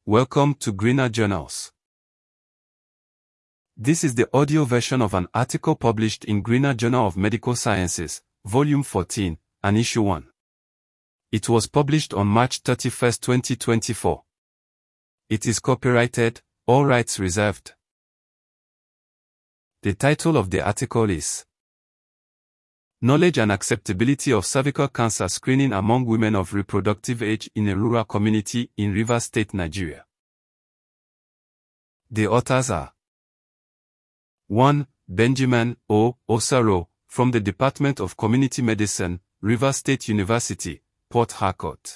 Welcome to Greener Journals. This is the audio version of an article published in Greener Journal of Medical Sciences, Volume 14, and Issue 1. It was published on March 31, 2024. It is copyrighted, all rights reserved. The title of the article is Knowledge and Acceptability of Cervical Cancer Screening Among Women of Reproductive Age in a Rural Community in Rivers State, Nigeria. The authors are 1. Benjamin O. Osaro, from the Department of Community Medicine, Rivers State University, Port Harcourt.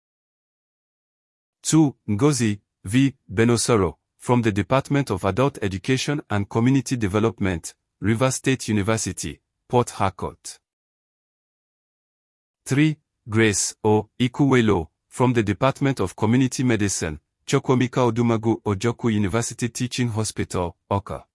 2. Ngozi V. Benosoro, from the Department of Adult Education and Community Development, Rivers State University, Port Harcourt. 3. Grace O. Ikuwelo, from the Department of Community Medicine, Chukwuemeka Odumagu Ojukwu University Teaching Hospital, Awka.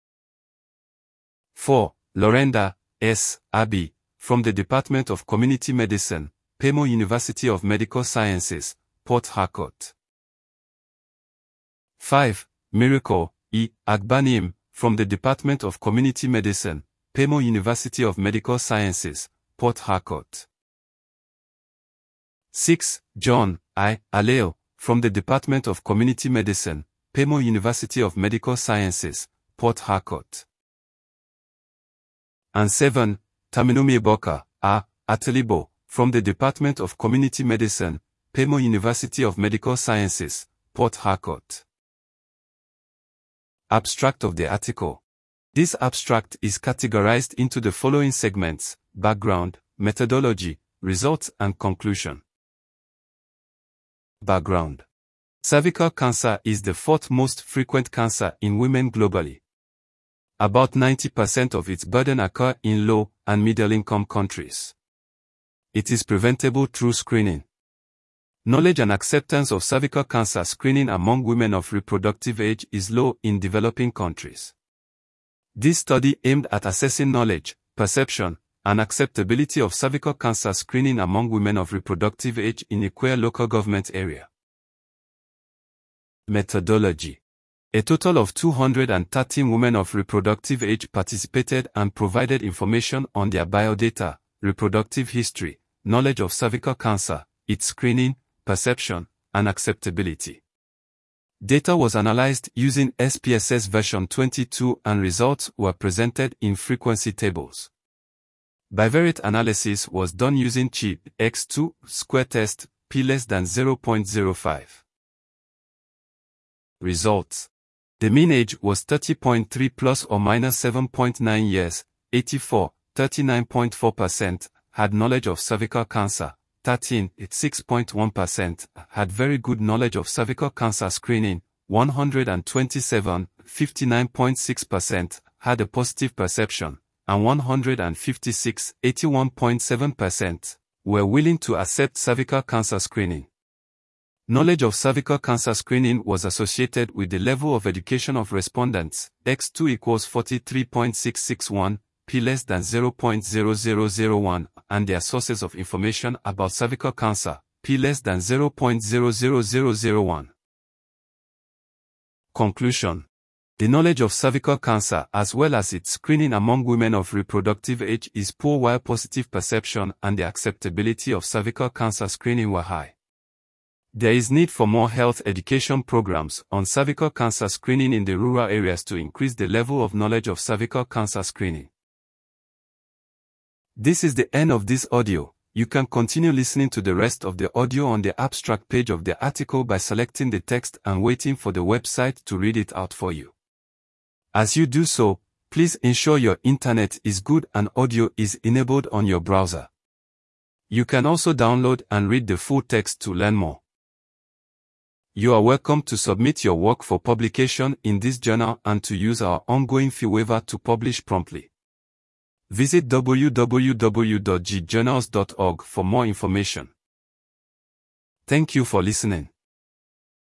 4. Lorenda S. Abi, from the Department of Community Medicine, Pemo University of Medical Sciences, Port Harcourt. 5. Miracle E. Agbanim, from the Department of Community Medicine, Pemo University of Medical Sciences, Port Harcourt. 6. John I. Aleo, from the Department of Community Medicine, Pemo University of Medical Sciences, Port Harcourt. And 7. Taminumi Boka A. Atalibo, from the Department of Community Medicine, Pemo University of Medical Sciences, Port Harcourt. Abstract of the article. This abstract is categorized into the following segments: background, methodology, results, and conclusion. Background. Cervical cancer is the fourth most frequent cancer in women globally. About 90% of its burden occur in low and middle-income countries. It is preventable through screening. Knowledge and acceptance of cervical cancer screening among women of reproductive age is low in developing countries. This study aimed at assessing knowledge, perception, and acceptability of cervical cancer screening among women of reproductive age in a queer local government area. Methodology. A total of 213 women of reproductive age participated and provided information on their biodata, reproductive history, knowledge of cervical cancer, its screening, perception, and acceptability. Data was analyzed using SPSS version 22 and results were presented in frequency tables. Bivariate analysis was done using CHIP X2 square test p less than 0.05. Results. The mean age was 30.3 plus or minus 7.9 years, 84, 39.4% had knowledge of cervical cancer, 13, 6.1% had very good knowledge of cervical cancer screening, 127, 59.6% had a positive perception, and 156, 81.7% were willing to accept cervical cancer screening. Knowledge of cervical cancer screening was associated with the level of education of respondents, X2 equals 43.661, p less than 0.0001, and their sources of information about cervical cancer, p less than 0.00001. Conclusion. The knowledge of cervical cancer as well as its screening among women of reproductive age is poor while positive perception and the acceptability of cervical cancer screening were high. There is need for more health education programs on cervical cancer screening in the rural areas to increase the level of knowledge of cervical cancer screening. This is the end of this audio. You can continue listening to the rest of the audio on the abstract page of the article by selecting the text and waiting for the website to read it out for you. As you do so, please ensure your internet is good and audio is enabled on your browser. You can also download and read the full text to learn more. You are welcome to submit your work for publication in this journal and to use our ongoing fee waiver to publish promptly. Visit www.gjournals.org for more information. Thank you for listening.